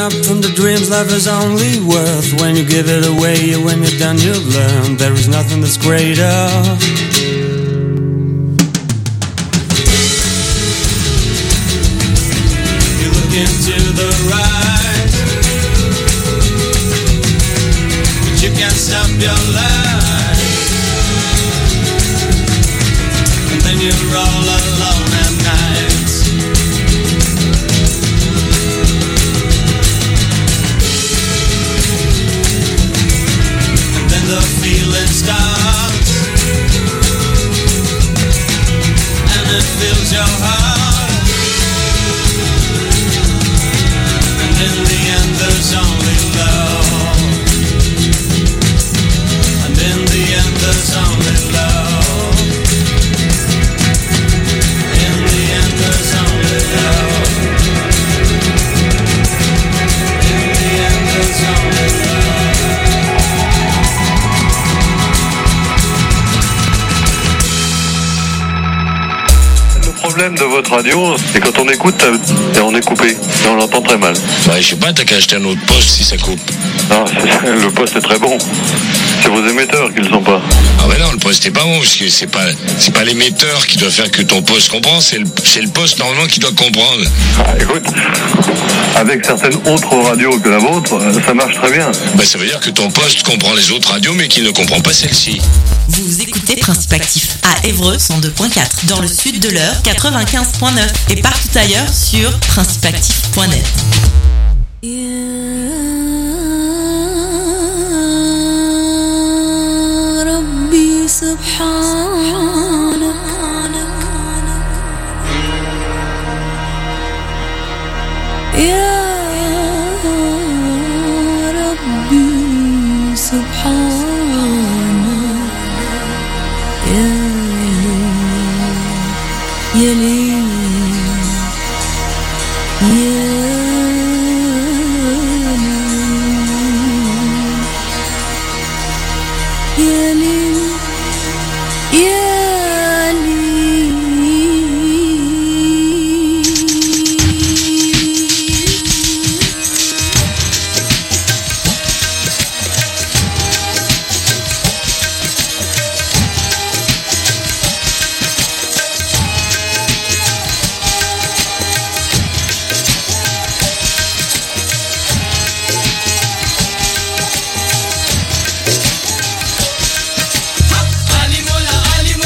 up from the dreams life is only worth. When you give it away, when you're done you've learned there is nothing that's greater. You look into the right, but you can't stop your life. And then you're all alone at night. And then the feeling starts, and it fills your heart. And in the end there's only love. And in the end there's only love. In the end there's only love. In the end there's only love. Le problème de votre radio, c'est quand on écoute, et on est coupé, et on l'entend très mal. Ouais, je sais pas, t'as qu'à acheter un autre poste si ça coupe. Non, le poste est très bon. C'est vos émetteurs qui le sont pas. Ah ouais non, le poste est pas bon, parce que c'est pas l'émetteur qui doit faire que ton poste comprend, c'est le poste normalement qui doit comprendre. Ah, écoute, avec certaines autres radios que la vôtre, ça marche très bien. Bah ça veut dire que ton poste comprend les autres radios, mais qu'il ne comprend pas celle-ci. Vous écoutez Principe Actif à Évreux 102.4, dans le sud de l'Eure 95.9 et partout ailleurs sur principeactif.net. Alimola,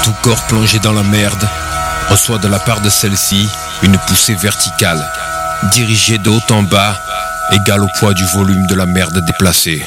Tout corps plongé dans la merde reçoit de la part de celle-ci une poussée verticale, dirigée de haut en bas, égale au poids du volume de la merde déplacée.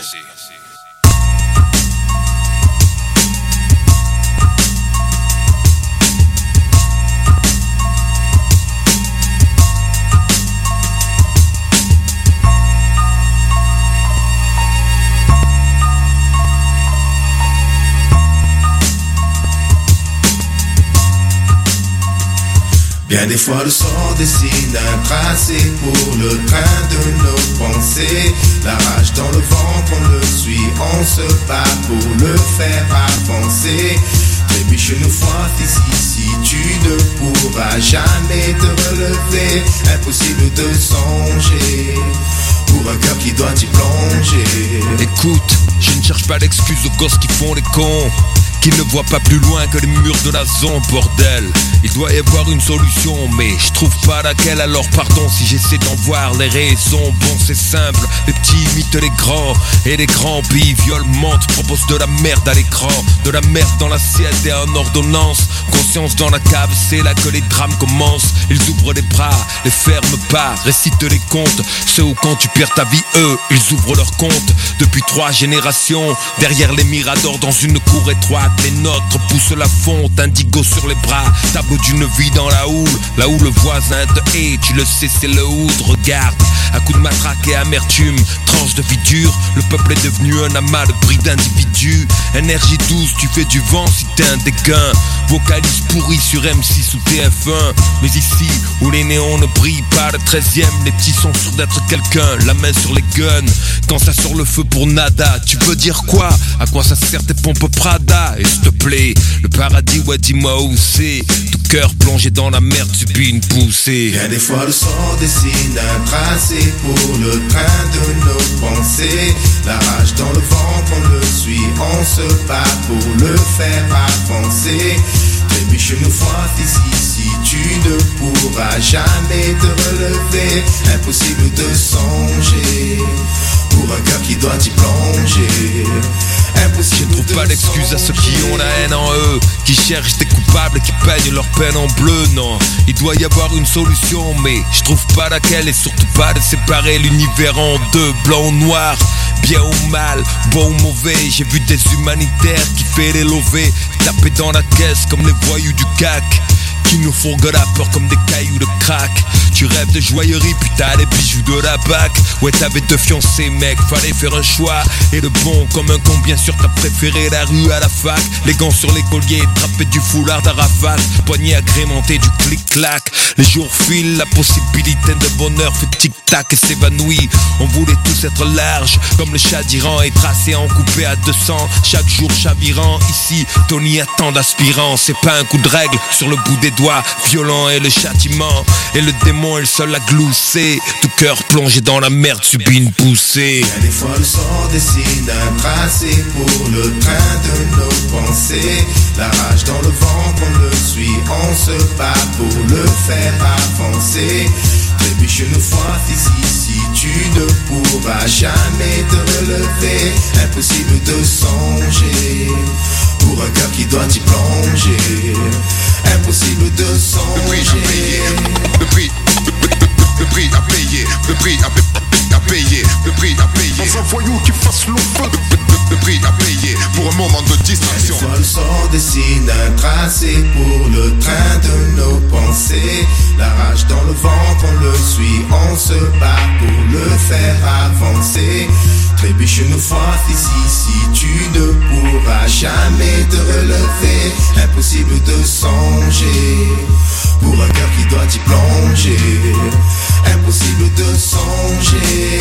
Bien des fois le sort dessine un tracé pour le train de nos pensées. La rage dans le ventre, on le suit, on se bat pour le faire avancer. Trébuche une fois ici, si tu ne pourras jamais te relever. Impossible de songer pour un cœur qui doit y plonger. Écoute, je ne cherche pas d'excuses aux gosses qui font les cons, qui ne voient pas plus loin que les murs de la zone, bordel. Il doit y avoir une solution, mais je trouve pas laquelle. Alors pardon si j'essaie d'en voir les raisons. Bon, c'est simple, les petits imitent les grands, et les grands billes violemment proposent de la merde à l'écran, de la merde dans l'assiette et en ordonnance. Conscience dans la cave, c'est là que les drames commencent. Ils ouvrent les bras, les ferment pas, récitent les contes. Ceux où quand tu perds ta vie, eux, ils ouvrent leur compte. Depuis 3 générations, derrière les miradors dans une cour étroite, les nôtres poussent la fonte, indigo sur les bras, tableau d'une vie dans la houle, là où le voisin te hait, tu le sais c'est le hood, regarde, à coups de matraque et amertume, tranche de vie dure, le peuple est devenu un amas de bris d'individus, énergie douce, tu fais du vent si t'es un dégain, vocalise pourri sur M6 ou TF1, mais ici, où les néons ne brillent pas, le 13e, les petits sont sûrs d'être quelqu'un, la main sur les guns, quand ça sort le feu pour nada, tu veux dire quoi? À quoi ça sert tes pompes Prada? Et s'il te plaît, le paradis, ouais dis-moi où c'est, tout cœur plongé dans la merde subit une poussée. Bien des fois le sort dessine un tracé pour le train de nos pensées. La rage dans le ventre, on le suit, on se bat pour le faire avancer. Trébuche une fois ici, si tu ne pourras jamais te relever. Impossible de songer pour un cœur qui doit y plonger. Je ne trouve pas d'excuses à ceux qui ont la haine en eux, qui cherchent des coupables, qui peignent leur peine en bleu. Non, il doit y avoir une solution, mais je trouve pas laquelle, et surtout pas de séparer l'univers en deux, blanc ou noir, bien ou mal, bon ou mauvais. J'ai vu des humanitaires qui fait les lovés, taper dans la caisse comme les voyous du CAC, qui nous fourguent la peur comme des cailloux de crack. Tu rêves de joaillerie, puis t'as les bijoux de la BAC. Ouais, t'avais 2 fiancés, mec, fallait faire un choix. Et le bon comme un con, bien sûr, t'as préféré la rue à la fac. Les gants sur les colliers, drapés du foulard d'Arafat, poignée agrémentée du clic-clac. Les jours filent, la possibilité de bonheur fait tic-tac et s'évanouit. On voulait tous être large, comme le chat d'Iran, et tracé en coupé à 200. Chaque jour chavirant, ici, Tony attend d'aspirant. C'est pas un coup de règle sur le bout des doigts, violent est le châtiment, et le démon est le seul à glousser. Tout cœur plongé dans la merde subit une poussée. Bien des fois le sort dessine un tracé pour le train de nos pensées. La rage dans le ventre, on le suit, on se bat pour le faire avancer. Trébuche une fois ici, si tu ne pourras jamais te relever. Impossible de songer pour un cœur qui doit y plonger. Impossible de songer. Le prix à payer, le prix à payer, le prix à payer. Dans un voyou qui fasse long feu, le prix à payer pour un moment de distraction. Des fois le sort dessine un tracé pour le train de nos pensées. La rage dans le ventre, on le suit, on se bat pour le faire avancer. Trébuche une fois ici, si tu ne pourras jamais te relever. Impossible de songer pour un cœur qui doit y plonger. Impossible de songer.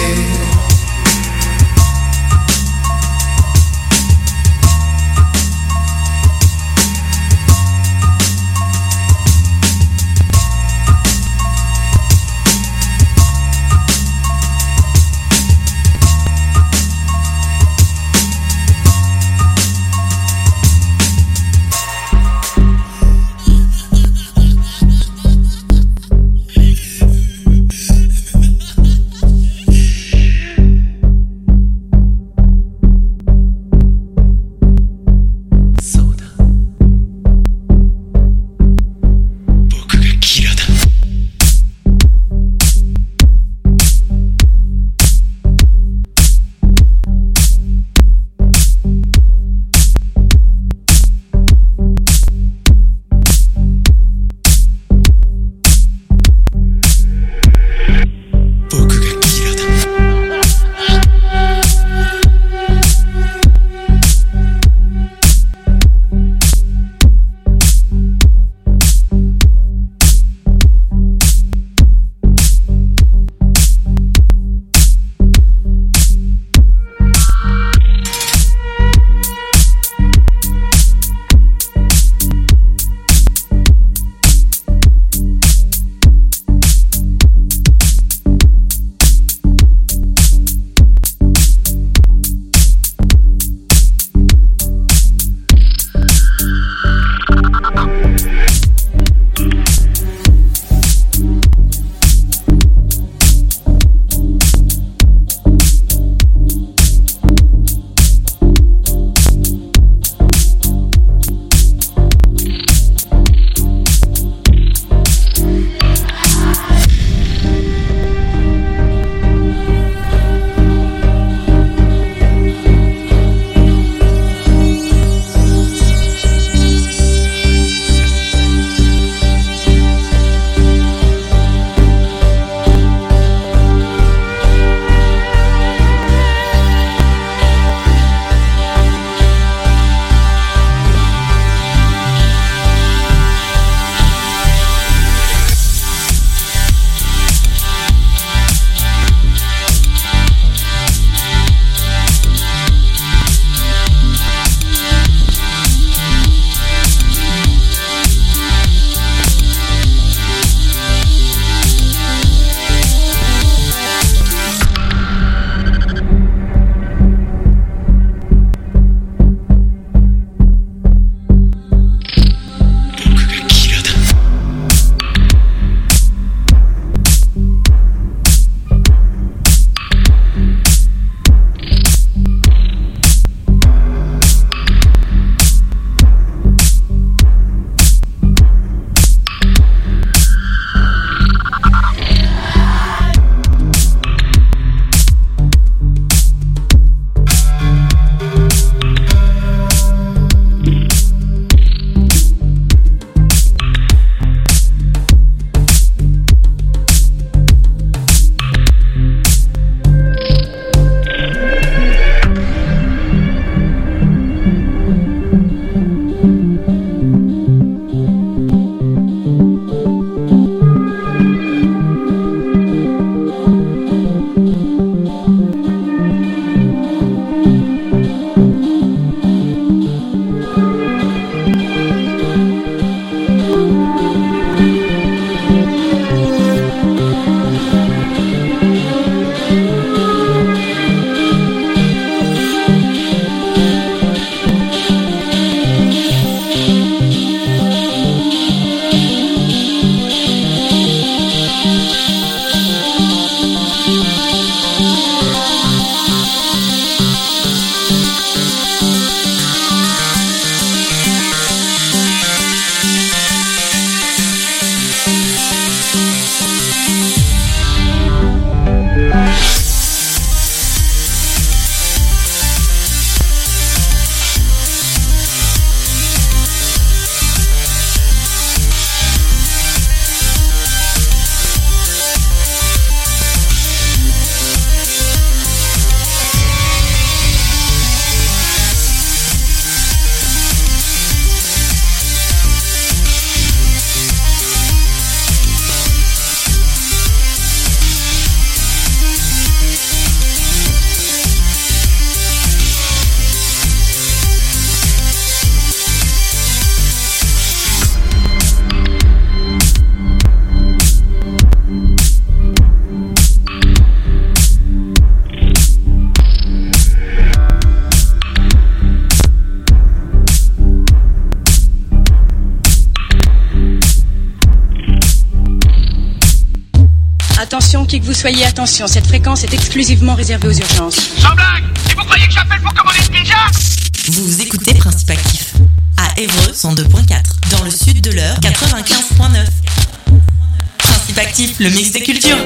attention, qui que vous soyez, attention, cette fréquence est exclusivement réservée aux urgences. Sans blague! Et vous croyez que j'appelle pour commander une pizza? Vous écoutez Principe Actif à Évreux 102.4, dans le sud de l'Eure 95.9. Principe Actif, le mix des cultures.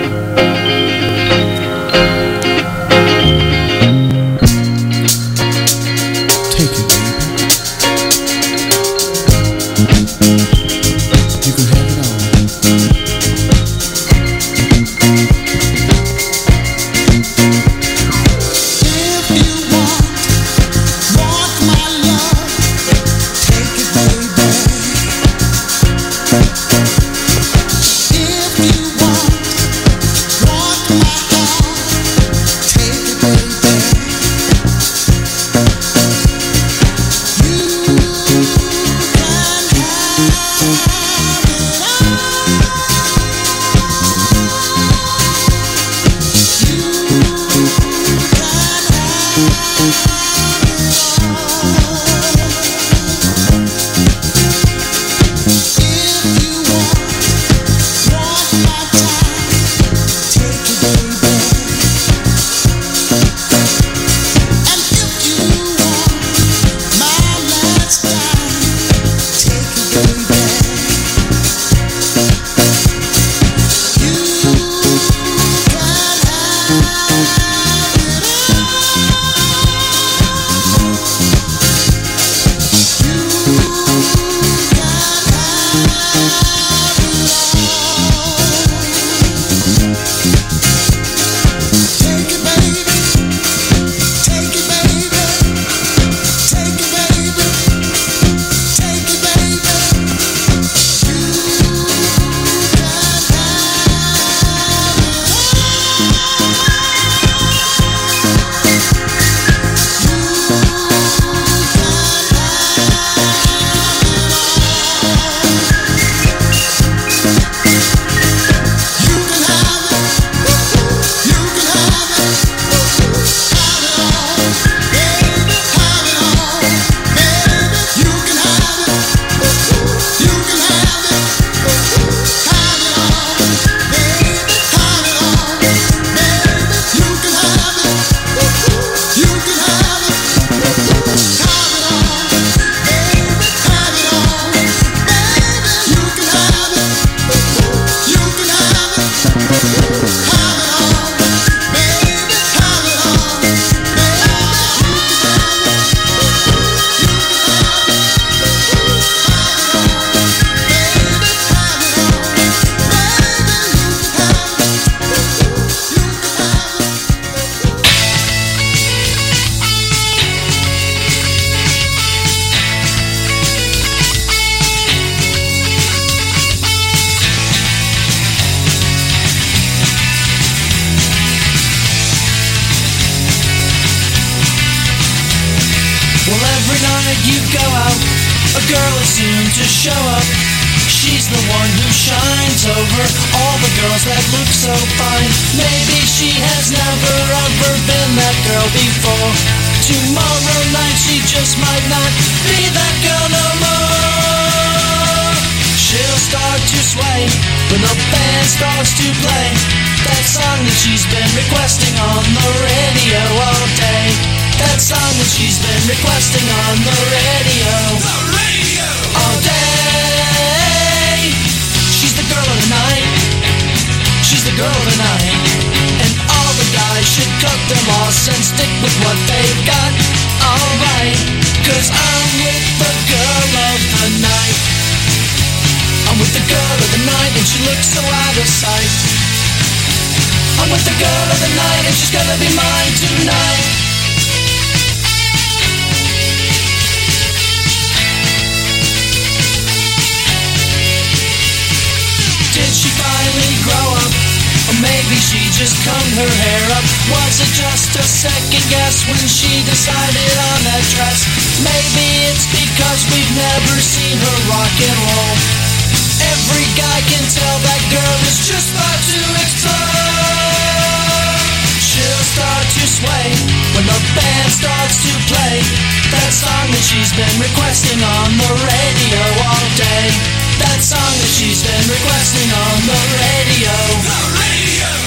She's been requesting on the radio all day. That song that she's been requesting on the radio. The radio.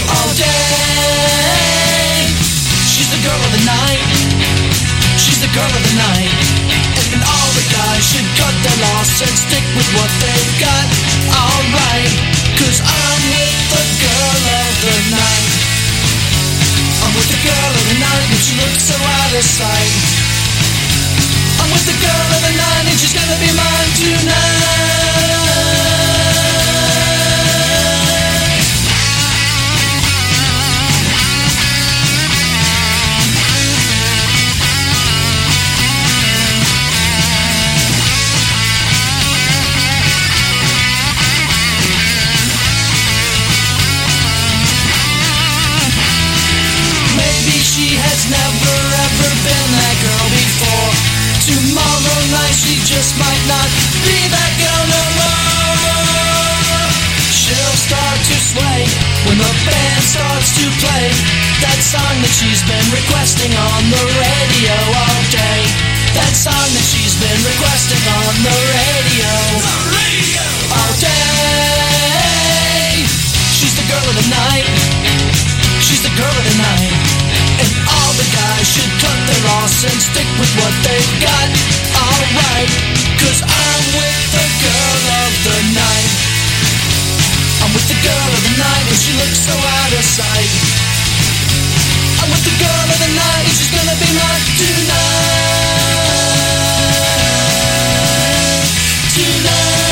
all day. She's the girl of the night. She's the girl of the night. And all the guys should cut their loss and stick with what they've got. Alright, 'cause I'm with the girl of the night. I'm with the girl of the night and she looks so out of sight. I'm with the girl of the night and she's gonna be mine tonight. She has never ever been that girl before. Tomorrow night she just might not be that girl no more. She'll start to sway when the band starts to play that song that she's been requesting on the radio all day. That song that she's been requesting on the radio. All day. She's the girl of the night. She's the girl of the night. And all the guys should cut their loss and stick with what they've got. Alright, 'cause I'm with the girl of the night. I'm with the girl of the night and she looks so out of sight. I'm with the girl of the night and she's gonna be mine tonight. Tonight.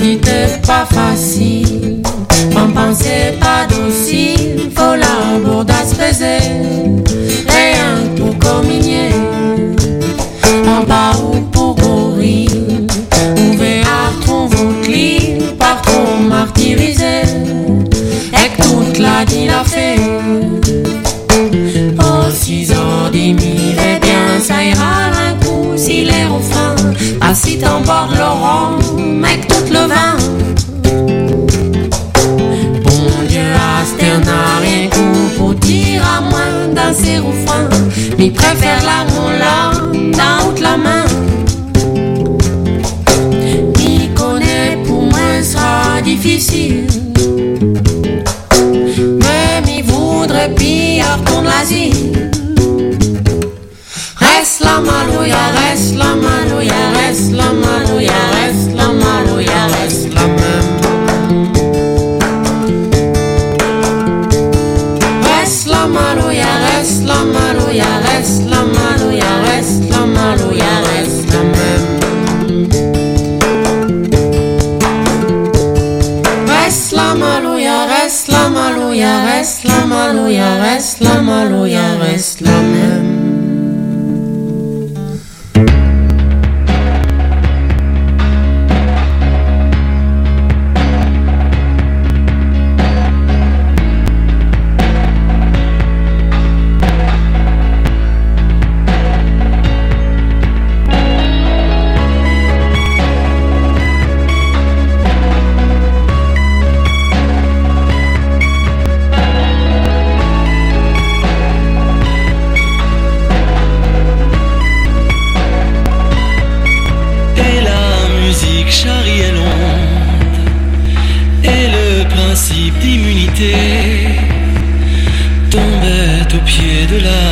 Pas facile, m'en pensez pas docile, faut l'aborder baiser, rien pour communier. En bas ou pour courir, ouvert ton votre lit, par trop martyrisé, et que toute la dit la fait. Oh, 6h30, eh bien ça ira un coup, s'il est au fin, assis en bord de l'orange, mec tout le vin. Bon Dieu, Aster n'a rien coup pour dire à moins d'un ses refrains, mais préfère la moula dans toute la main. M'y connaît pour moi sera difficile, mais m'y voudrait pire retourne l'asile. Reste la malouya, reste la malouya, reste la malouya, reste la malouya, reste la même. Reste la malouya, reste la malouya, reste la malouya, reste la malouya, reste la même. Reste la malouya, reste la malouya, reste la malouya, reste la malouya, reste la même. Tombait au pied de la